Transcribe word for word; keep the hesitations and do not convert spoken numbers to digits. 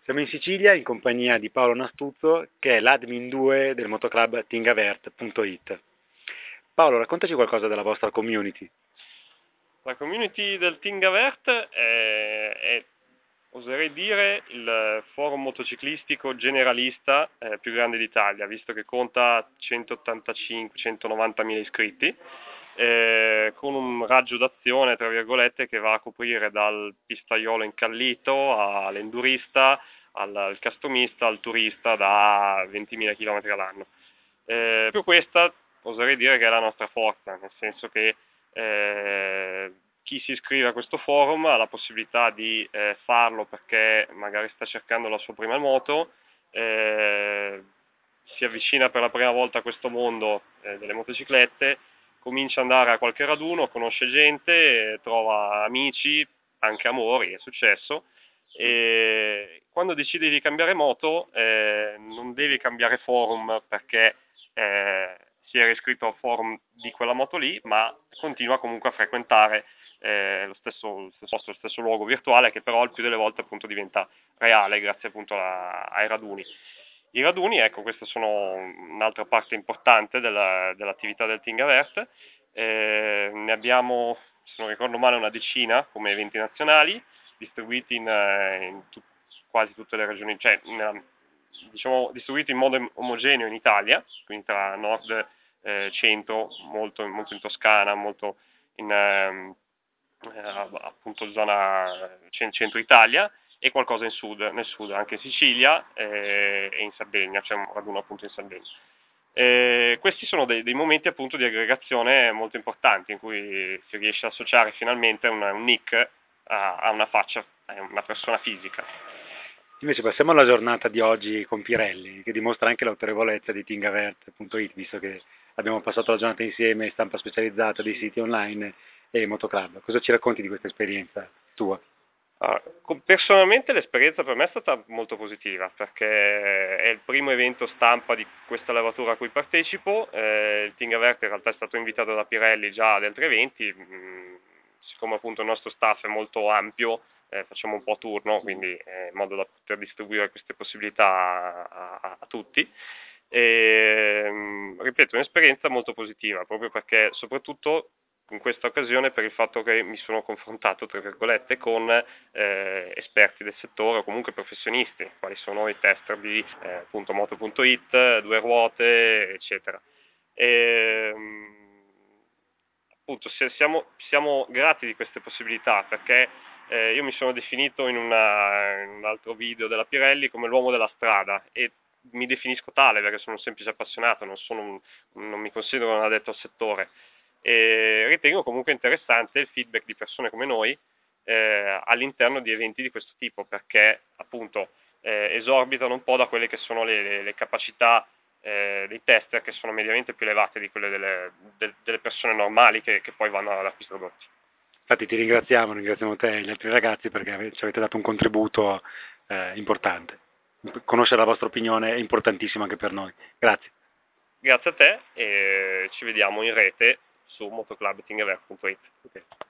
Siamo in Sicilia in compagnia di Paolo Nastuzzo, che è l'admin due del motoclub tingavert punto it. Paolo, raccontaci qualcosa della vostra community. La community del Tingavert è, è, oserei dire, il forum motociclistico generalista eh, più grande d'Italia, visto che conta centottantacinque centonovanta mila iscritti, eh, con un raggio d'azione, tra virgolette, che va a coprire dal pistaiolo incallito all'endurista, al, al customista, al turista da ventimila chilometri all'anno. Eh, più questa, oserei dire che è la nostra forza, nel senso che eh, chi si iscrive a questo forum ha la possibilità di eh, farlo perché magari sta cercando la sua prima moto, eh, si avvicina per la prima volta a questo mondo eh, delle motociclette, comincia ad andare a qualche raduno, conosce gente, eh, trova amici, anche amori, è successo, e quando decidi di cambiare moto eh, non devi cambiare forum perché eh, si era iscritto al forum di quella moto lì, ma continua comunque a frequentare eh, lo, stesso, lo stesso posto, lo stesso luogo virtuale, che però il più delle volte appunto diventa reale grazie appunto a, ai raduni. I raduni, ecco, queste sono un'altra parte importante della, dell'attività del Tingavert. Eh, ne abbiamo, se non ricordo male, una decina come eventi nazionali, distribuiti in, in tu, quasi tutte le regioni, cioè in, diciamo distribuiti in modo omogeneo in Italia, quindi tra nord, eh, centro, molto, molto in Toscana, molto in eh, appunto zona centro Italia, e qualcosa in sud, nel sud, anche in Sicilia eh, e in Sardegna, c'è un raduno appunto in Sardegna. Eh, questi sono dei, dei momenti appunto di aggregazione molto importanti in cui si riesce ad associare finalmente una, un nick a, a una faccia, a una persona fisica. Invece passiamo alla giornata di oggi con Pirelli, che dimostra anche l'autorevolezza di tingavert punto it, visto che abbiamo passato la giornata insieme, stampa specializzata, dei siti online e motoclub. Cosa ci racconti di questa esperienza tua? Ah, personalmente l'esperienza per me è stata molto positiva perché è il primo evento stampa di questa levatura a cui partecipo. Eh, il Tingavert in realtà è stato invitato da Pirelli già ad altri eventi, mh, siccome appunto il nostro staff è molto ampio, eh, facciamo un po' a turno, quindi eh, in modo da poter distribuire queste possibilità a, a, a tutti. E, mh, ripeto, un'esperienza molto positiva proprio perché soprattutto in questa occasione per il fatto che mi sono confrontato, tra virgolette, con eh, esperti del settore o comunque professionisti, quali sono i tester di eh, appunto moto punto it, due ruote, eccetera. E, appunto, siamo, siamo grati di queste possibilità perché eh, io mi sono definito in, una, in un altro video della Pirelli come l'uomo della strada e mi definisco tale perché sono un semplice appassionato, non, sono un, non mi considero un addetto al settore. E ritengo comunque interessante il feedback di persone come noi eh, all'interno di eventi di questo tipo perché appunto eh, esorbitano un po' da quelle che sono le, le, le capacità eh, dei tester, che sono mediamente più elevate di quelle delle, de, delle persone normali che, che poi vanno ad acquistare prodotti. Infatti ti ringraziamo, ringraziamo te e gli altri ragazzi perché ci avete dato un contributo eh, importante. Conoscere la vostra opinione è importantissimo anche per noi. Grazie. Grazie a te e ci vediamo in rete su motoclub tingavert punto it. Okay.